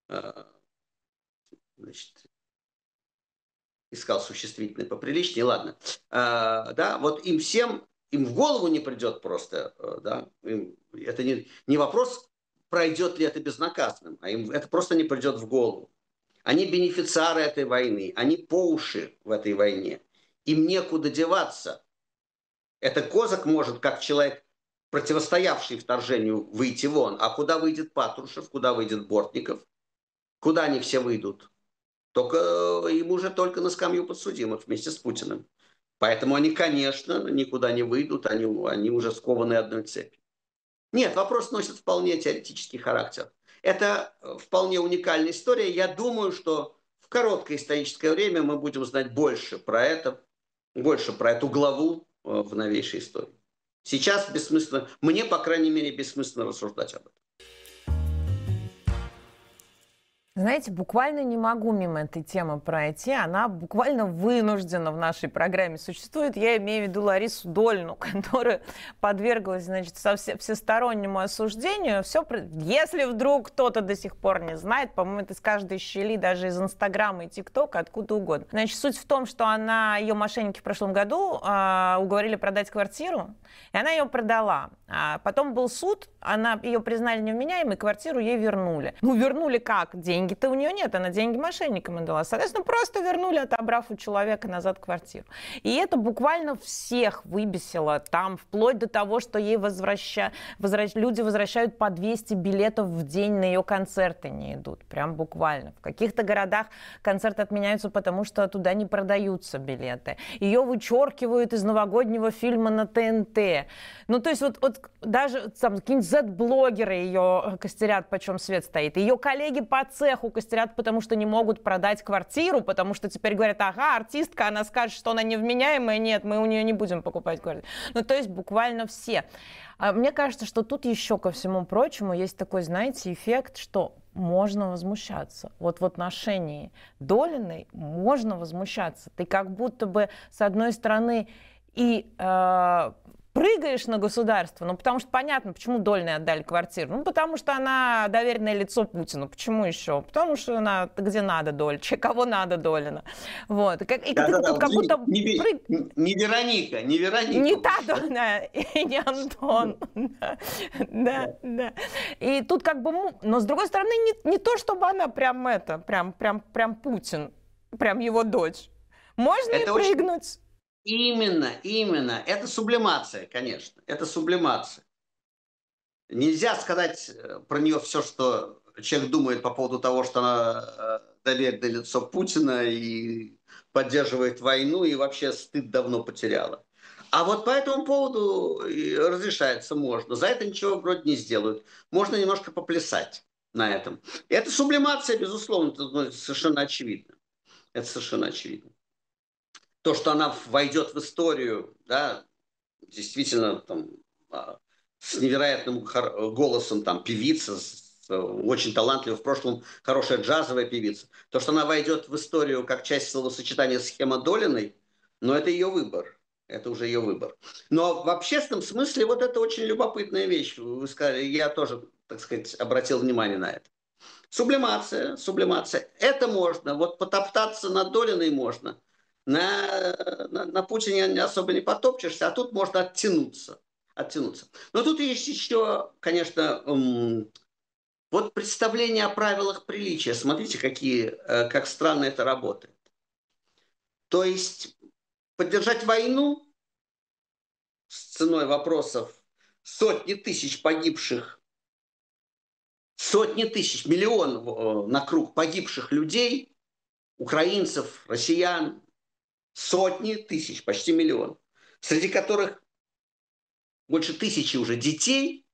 значит, искал существительное поприличнее, ладно. Да, вот им всем, им в голову не придет просто, да, это не вопрос, пройдет ли это безнаказанным, а им это просто не придет в голову. Они бенефициары этой войны, они по уши в этой войне, им некуда деваться. Это Козак может, как человек, противостоявший вторжению, выйти вон, а куда выйдет Патрушев, куда выйдет Бортников, куда они все выйдут? Только им уже только на скамью подсудимых вместе с Путиным. Поэтому они, конечно, никуда не выйдут, они уже скованы одной цепью. Нет, вопрос носит вполне теоретический характер. Это вполне уникальная история. Я думаю, что в короткое историческое время мы будем знать больше про эту главу в новейшей истории. Сейчас бессмысленно, мне, по крайней мере, бессмысленно рассуждать об этом. Знаете, буквально не могу мимо этой темы пройти. Она буквально вынуждена в нашей программе существует. Я имею в виду Ларису Долину, которая подверглась, значит, всестороннему осуждению. Если вдруг кто-то до сих пор не знает, по-моему, это из каждой щели, даже из Инстаграма и ТикТока, откуда угодно. Значит, суть в том, что ее мошенники в прошлом году уговорили продать квартиру, и она ее продала. Потом был суд, ее признали невменяемой, квартиру ей вернули. Ну, вернули как? Деньги-то у нее нет, она деньги мошенникам отдала. Соответственно, просто вернули, отобрав у человека назад квартиру. И это буквально всех выбесило там, вплоть до того, что ей люди возвращают по 200 билетов в день на ее концерты не идут. Прям буквально. В каких-то городах концерты отменяются, потому что туда не продаются билеты. Ее вычеркивают из новогоднего фильма на ТНТ. Ну, то есть вот даже какие-нибудь Z-блогеры ее костерят, почем свет стоит. Ее коллеги по цеху костерят, потому что не могут продать квартиру, потому что теперь говорят, ага, артистка, она скажет, что она невменяемая, нет, мы у нее не будем покупать квартиру. Ну, то есть буквально все. Мне кажется, что тут еще ко всему прочему есть такой, знаете, эффект, что можно возмущаться. Вот в отношении Долиной можно возмущаться. Ты как будто бы, с одной стороны, и прыгаешь на государство, ну, потому что понятно, почему Долиной отдали квартиру. Ну, потому что она доверенное лицо Путину. Почему еще? Потому что она где надо Дольче, кого надо Долина. Вот. Тут как будто... Не Вероника. Не та Дона, и не Антон. Да. И тут как бы... Но, с другой стороны, не то, чтобы она прям Путин, прям его дочь. Можно и прыгнуть. Именно. Это сублимация, конечно. Это сублимация. Нельзя сказать про нее все, что человек думает по поводу того, что она доверенное лицо Путина и поддерживает войну, и вообще стыд давно потеряла. А вот по этому поводу разрешается можно. За это ничего вроде не сделают. Можно немножко поплясать на этом. И это сублимация, безусловно, это совершенно очевидно. Это совершенно очевидно. То, что она войдет в историю, да, действительно, там, с невероятным голосом, там, певица, очень талантливая, в прошлом хорошая джазовая певица. То, что она войдет в историю как часть словосочетания «схема Долиной», но это ее выбор. Это уже ее выбор. Но в общественном смысле вот это очень любопытная вещь. Вы сказали, я тоже, так сказать, обратил внимание на это. Сублимация. Это можно. Вот потоптаться над Долиной можно. На Путине особо не потопчешься, а тут можно оттянуться. Но тут есть еще, конечно, Вот представление о правилах приличия. Смотрите, как странно это работает. То есть поддержать войну с ценой вопросов сотни тысяч погибших, сотни тысяч, миллион на круг погибших людей, украинцев, россиян, сотни тысяч, почти миллион, среди которых больше тысячи уже детей,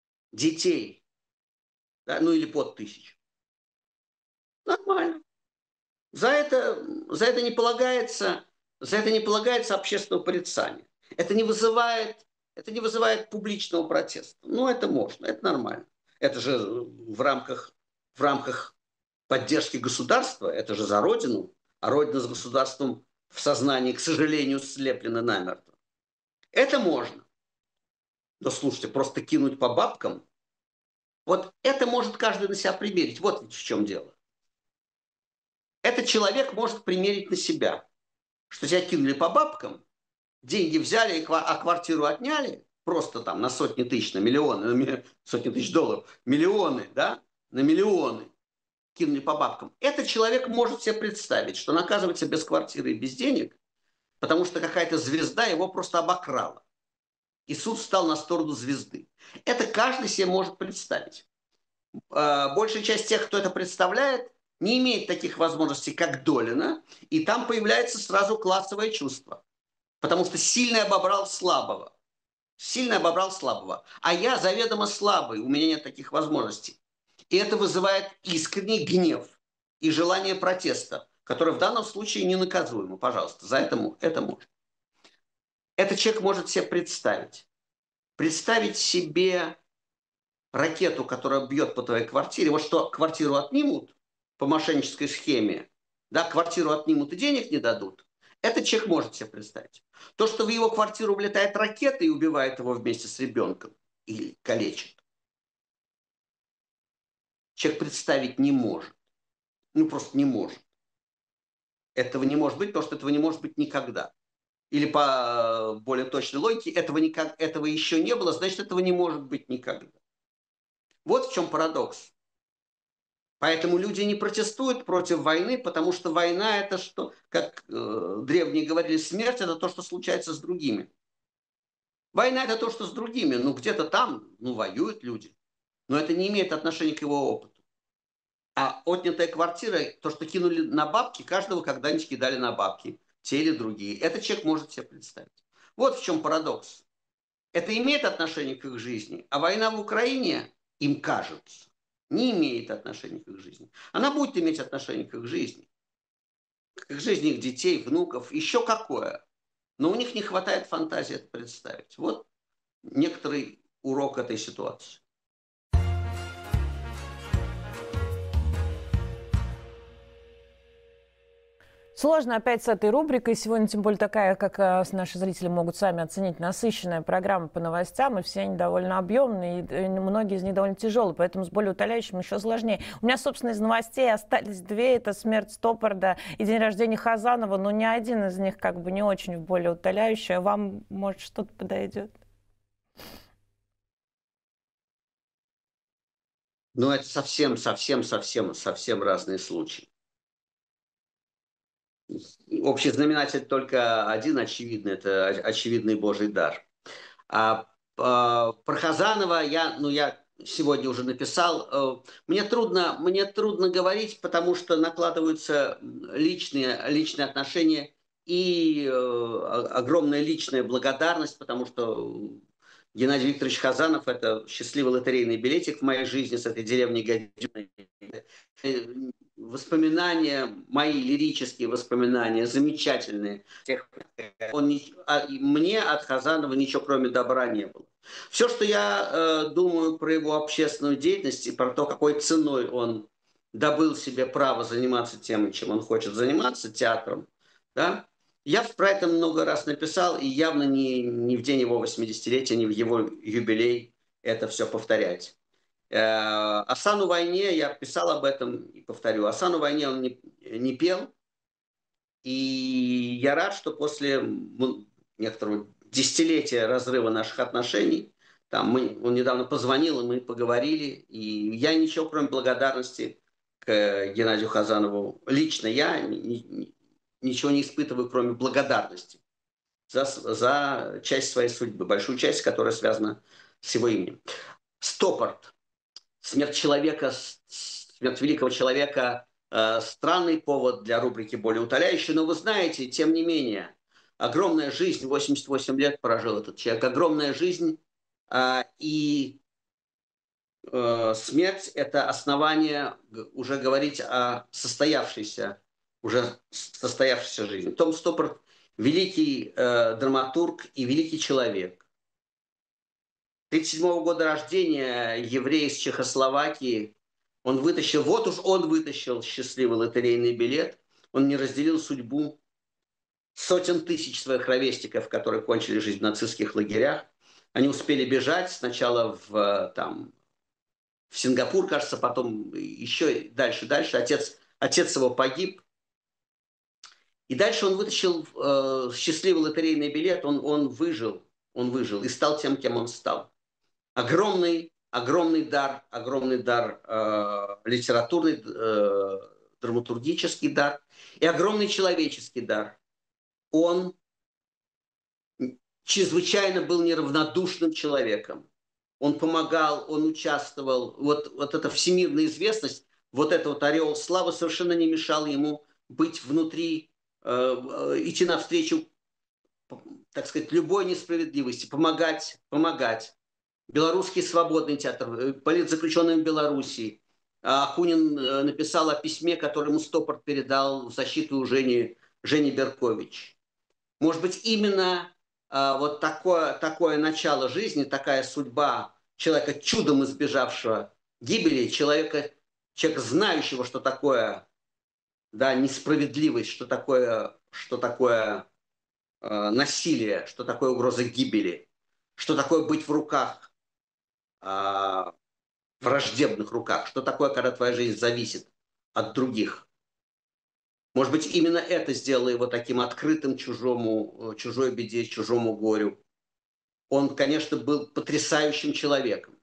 да, ну или под тысячу. Нормально. За это не полагается общественного порицания. Это не вызывает публичного протеста. Ну, это можно, это нормально. Это же в рамках поддержки государства, это же за Родину, а Родина с государством в сознании, к сожалению, слеплена намертво. Это можно. Но слушайте, просто кинуть по бабкам, вот это может каждый на себя примерить. Вот ведь в чем дело. Этот человек может примерить на себя, что тебя кинули по бабкам, деньги взяли, а квартиру отняли, просто там на сотни тысяч, на миллионы, сотни тысяч долларов, миллионы, да, на миллионы кинули по бабкам. Этот человек может себе представить, что он оказывается без квартиры и без денег, потому что какая-то звезда его просто обокрала. И суд встал на сторону звезды. Это каждый себе может представить. Большая часть тех, кто это представляет, не имеет таких возможностей, как Долина, и там появляется сразу классовое чувство. Потому что сильный обобрал слабого. Сильный обобрал слабого. А я заведомо слабый, у меня нет таких возможностей. И это вызывает искренний гнев и желание протеста, которое в данном случае не наказуемо. Пожалуйста, за это можно. Этот человек может себе представить. Представить себе ракету, которая бьет по твоей квартире. Вот что, квартиру отнимут по мошеннической схеме, да, квартиру отнимут и денег не дадут. Этот человек может себе представить. То, что в его квартиру влетает ракета и убивает его вместе с ребенком или калечит, человек представить не может. Ну, просто не может. Этого не может быть, потому что этого не может быть никогда. Или по более точной логике, этого еще не было, значит, этого не может быть никогда. Вот в чем парадокс. Поэтому люди не протестуют против войны, потому что война – это что, как древние говорили, смерть – это то, что случается с другими. Война – это то, что с другими. Ну, где-то там, воюют люди. Но это не имеет отношения к его опыту. А отнятая квартира, то, что кинули на бабки, каждого когда-нибудь кидали на бабки. Те или другие. Этот человек может себе представить. Вот в чем парадокс. Это имеет отношение к их жизни, а война в Украине, им кажется, не имеет отношения к их жизни. Она будет иметь отношение к их жизни. К их жизни их детей, внуков, еще какое. Но у них не хватает фантазии это представить. Вот некоторый урок этой ситуации. Сложно опять с этой рубрикой. Сегодня, тем более, такая, как наши зрители могут сами оценить, насыщенная программа по новостям, и все они довольно объемные, и многие из них довольно тяжелые, поэтому с более утоляющим еще сложнее. У меня, собственно, из новостей остались две. Это смерть Стоппарда и день рождения Хазанова, но ни один из них как бы не очень более утоляющий. Вам, может, что-то подойдет? Но это совсем разные случаи. Общий знаменатель только один очевидный, это очевидный Божий дар. А про Хазанова я сегодня уже написал. Мне трудно говорить, потому что накладываются личные отношения и огромная личная благодарность, потому что Геннадий Викторович Хазанов – это счастливый лотерейный билетик в моей жизни с этой деревней Гадюной. Воспоминания, мои лирические воспоминания, замечательные. Мне от Хазанова ничего кроме добра не было. Все, что я думаю про его общественную деятельность и про то, какой ценой он добыл себе право заниматься тем, чем он хочет заниматься, театром, да, я про это много раз написал, и явно не в день его 80-летия, не в его юбилей это все повторять. О «Сану войне» я писал об этом и повторю. О «Сану войне» он не пел. И я рад, что после некоторого десятилетия разрыва наших отношений Он недавно позвонил, и мы поговорили, и я ничего, кроме благодарности к Геннадию Хазанову, лично я ничего не испытываю, кроме благодарности за часть своей судьбы, большую часть, которая связана с его именем. Стоппорт. Смерть человека, смерть великого человека – странный повод для рубрики «Более утоляющий», но вы знаете, тем не менее, огромная жизнь, 88 лет прожил этот человек, огромная жизнь, и смерть – это основание уже говорить о состоявшейся жизни. Том Стоппорт – великий драматург и великий человек. 1937 года рождения, еврей из Чехословакии. Он вытащил счастливый лотерейный билет. Он не разделил судьбу сотен тысяч своих ровесников, которые кончили жизнь в нацистских лагерях. Они успели бежать сначала в Сингапур, кажется, потом еще дальше. Отец его погиб. И дальше он вытащил счастливый лотерейный билет. Он выжил и стал тем, кем он стал. Огромный дар литературный, драматургический дар и огромный человеческий дар. Он чрезвычайно был неравнодушным человеком. Он помогал, он участвовал. Вот эта всемирная известность, вот этот ореол славы совершенно не мешал ему быть внутри, идти навстречу, так сказать, любой несправедливости, помогать. Белорусский свободный театр, политзаключенным в Белоруссии. Акунин написал о письме, которое ему Стоппорт передал в защиту Жени Беркович. Может быть, именно вот такое начало жизни, такая судьба человека, чудом избежавшего гибели, человека, знающего, что такое несправедливость, что такое насилие, что такое угроза гибели, что такое быть в руках, враждебных руках, что такое, когда твоя жизнь зависит от других. Может быть, именно это сделало его таким открытым чужой беде, чужому горю. Он, конечно, был потрясающим человеком.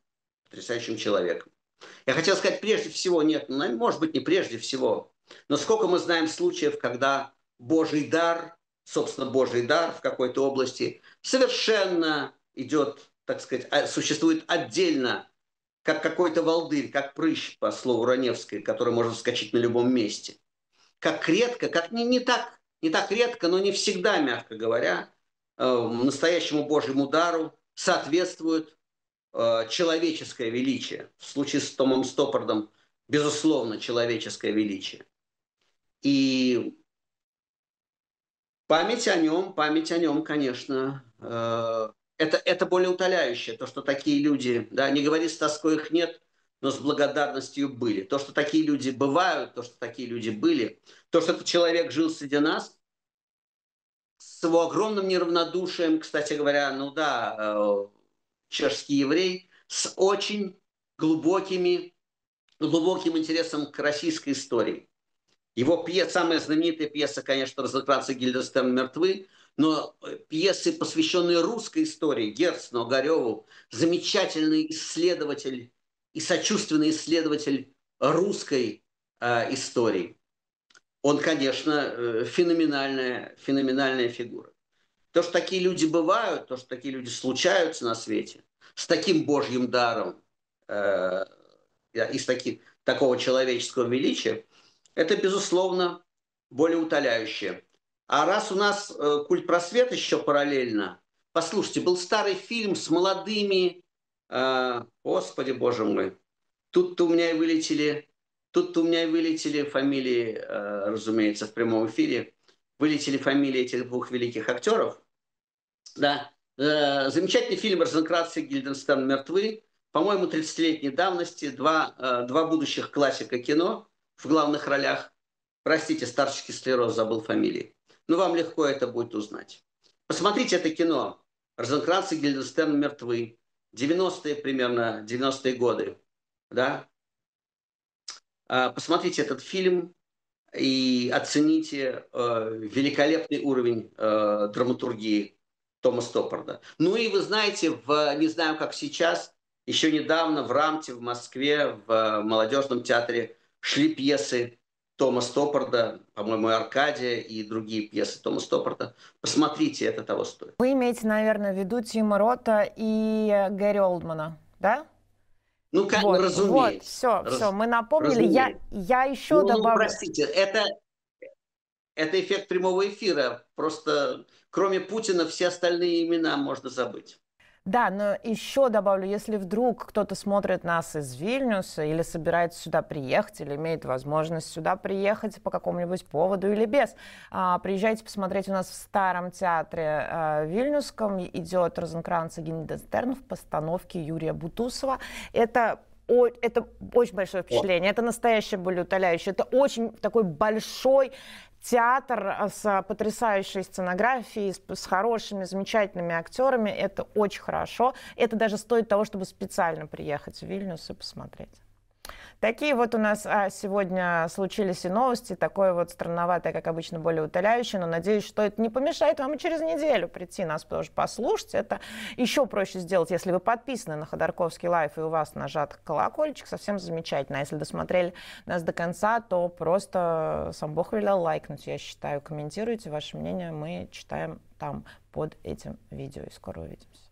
Я хотел сказать прежде всего, может быть, не прежде всего, но сколько мы знаем случаев, когда Божий дар, собственно, Божий дар в какой-то области совершенно идет, так сказать, существует отдельно, как какой-то волдырь, как прыщ, по слову Раневской, который может вскочить на любом месте. Как редко, не так редко, но не всегда, мягко говоря, настоящему Божьему дару соответствует человеческое величие. В случае с Томом Стоппортом, безусловно, человеческое величие. И память о нем, конечно, это более утоляющее. То, что такие люди, не говори с тоской их нет, но с благодарностью были. То, что такие люди бывают, то, что такие люди были, то, что этот человек жил среди нас, с его огромным неравнодушием, кстати говоря, чешский еврей, с очень глубоким интересом к российской истории. Его самая знаменитая пьеса, конечно, «Розенкранц и Гильденстерн мертвы», но пьесы, посвященные русской истории, Герцену, Огареву, замечательный исследователь и сочувственный исследователь русской истории. Он, конечно, феноменальная фигура. То, что такие люди бывают, то, что такие люди случаются на свете, с таким Божьим даром и с такого человеческого величия, это, безусловно, более утоляющее. А раз у нас культ просвета еще параллельно, послушайте, был старый фильм с молодыми, Господи, Боже мой, тут-то у меня и вылетели фамилии, разумеется, в прямом эфире, вылетели фамилии этих двух великих актеров. Да. Замечательный фильм «Розенкранц и Гильденстерн мертвы», по-моему, 30-летней давности, два будущих классика кино в главных ролях. Простите, старческий склероз, забыл фамилии. Но вам легко это будет узнать. Посмотрите это кино. «Розенкранц и Гильденстерн мертвы». 90-е примерно, 90-е годы. Да? Посмотрите этот фильм и оцените великолепный уровень драматургии Тома Стоппарда. Ну и вы знаете, не знаю, как сейчас, еще недавно в Рамте в Москве в молодежном театре шли пьесы Тома Стоппарда, по-моему, «Аркадия» и другие пьесы Тома Стоппарда. Посмотрите, это того стоит. Вы имеете, наверное, в виду Тима Рота и Гэри Олдмана, да? Ну, как вот, разумеется. Вот, все, мы напомнили. Я еще добавлю... простите, это эффект прямого эфира. Просто кроме Путина все остальные имена можно забыть. Да, но еще добавлю, если вдруг кто-то смотрит нас из Вильнюса или собирается сюда приехать, или имеет возможность сюда приехать по какому-нибудь поводу или без, приезжайте посмотреть, у нас в Старом театре Вильнюсском идет «Розенкранц и Гильденстерн» в постановке Юрия Бутусова. Это очень большое впечатление, это настоящее болеутоляющее, это очень такой большой театр с потрясающей сценографией, с хорошими, замечательными актерами. Это очень хорошо. Это даже стоит того, чтобы специально приехать в Вильнюс и посмотреть. Такие вот у нас сегодня случились и новости. Такое вот странноватое, как обычно, болеутоляющее. Но надеюсь, что это не помешает вам и через неделю прийти нас тоже послушать. Это еще проще сделать, если вы подписаны на Ходорковский лайв и у вас нажат колокольчик. Совсем замечательно. А если досмотрели нас до конца, то просто сам Бог велел лайкнуть. Я считаю, комментируйте ваше мнение. Мы читаем там под этим видео. И скоро увидимся.